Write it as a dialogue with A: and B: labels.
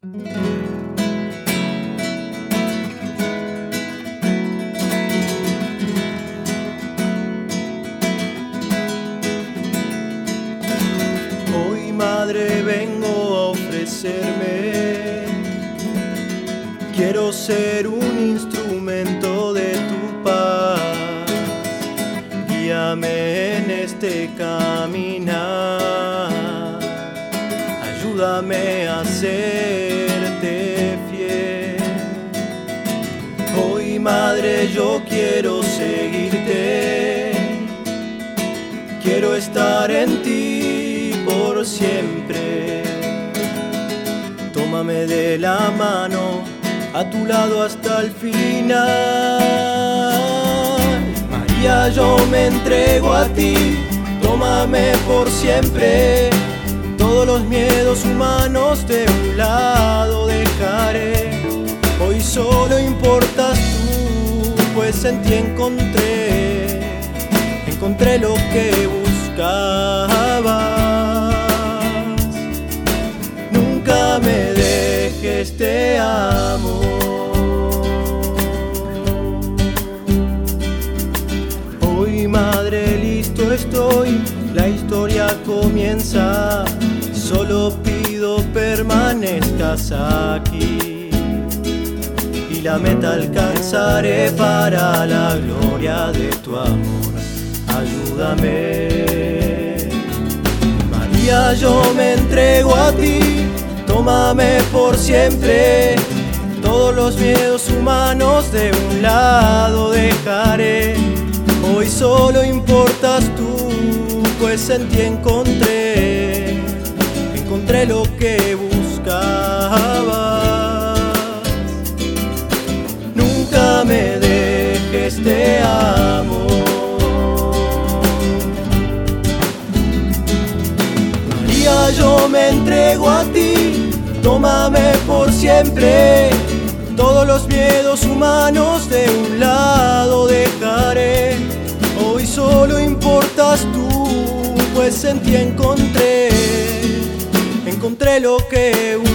A: Hoy, Madre, vengo a ofrecerme. Quiero ser un instrumento de tu paz. Guíame en este caminar. Ayúdame a serte fiel. Hoy, Madre, yo quiero seguirte. Quiero estar en ti por siempre. Tómame de la mano, a tu lado hasta el final. María, yo me entrego a ti. Tómame por siempre. Todos los miedos humanos de un lado dejaré. Hoy solo importas tú, pues en ti encontré lo que buscabas. Nunca me dejes, te amo. Hoy, Madre, listo estoy, la historia comienza. Solo pido permanezcas aquí y la meta alcanzaré para la gloria de tu amor. Ayúdame. María, yo me entrego a ti. Tómame por siempre. Todos los miedos humanos de un lado dejaré. Hoy solo importas tú, pues en ti encontré lo que buscabas. Nunca me dejes, te amo. María, yo me entrego a ti. Tómame por siempre. Todos los miedos humanos de un lado dejaré. Hoy solo importas tú, pues en ti encontré lo que